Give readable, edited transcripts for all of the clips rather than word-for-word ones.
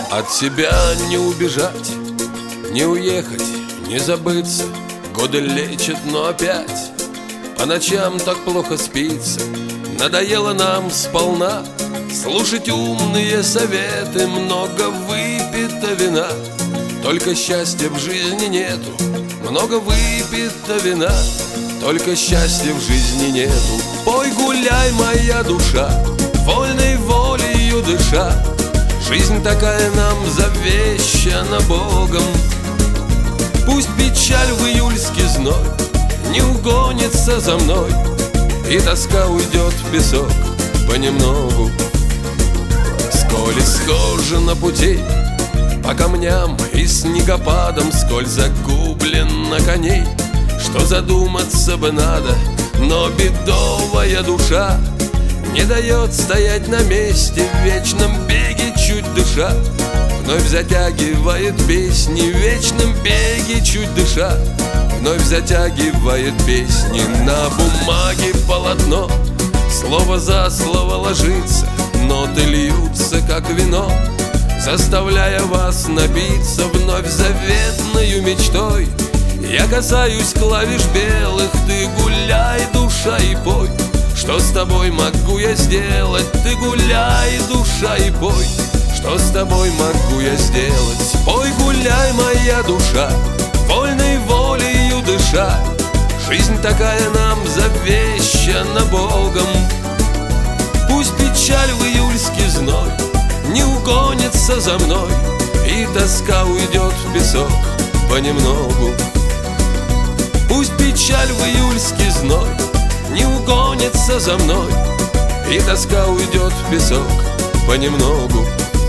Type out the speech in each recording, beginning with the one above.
От себя не убежать, не уехать, не забыться. Годы лечат, но опять по ночам так плохо спится. Надоело нам сполна слушать умные советы. Много выпито вина, только счастья в жизни нету. Много выпито вина, только счастья в жизни нету. Пой, гуляй, моя душа, вольной волею дыша. Жизнь такая нам завещана Богом. Пусть печаль в июльский зной не угонится за мной, и тоска уйдет в песок понемногу. Сколь исхожено путей по камням и снегопадам, сколь загублено коней, что задуматься бы надо, но бедовая душа не дает стоять на месте, в вечном беге чуть дыша. Вновь затягивает песни, в вечном беге чуть дыша. Вновь затягивает песни. На бумаге полотно слово за слово ложится, ноты льются, как вино, заставляя вас напиться вновь заветною мечтой. Я касаюсь клавиш белых, ты гуляй, душа, и пой. Что с тобой могу я сделать? Ты гуляй, душа, и пой. Что с тобой могу я сделать? Пой, гуляй, моя душа, вольной волею дыша. Жизнь такая нам завещана Богом. Пусть печаль в июльский зной не угонится за мной, и тоска уйдет в песок понемногу. Пусть печаль в июльский зной не угонится за мной, и тоска уйдет в песок понемногу.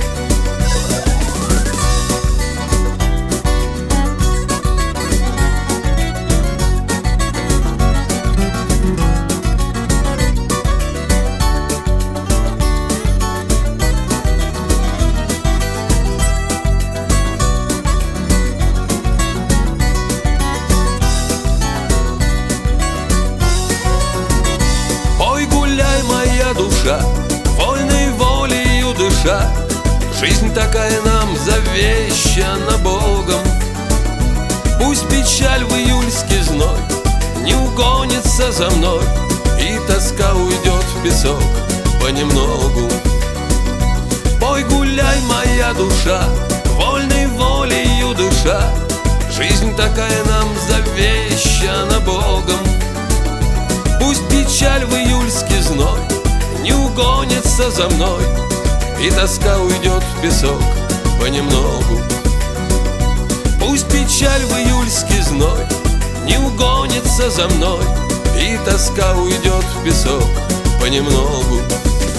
Душа, вольной волею дыша. Жизнь такая нам завещана Богом. Пусть печаль в июльский зной не угонится за мной, и тоска уйдет в песок понемногу. Пой, гуляй, моя душа, вольной волею дыша. Жизнь такая нам завещана Богом. Пусть печаль в июльский зной не угонится за мной, и тоска уйдет в песок понемногу. Пусть печаль в июльский зной не угонится за мной, и тоска уйдет в песок понемногу.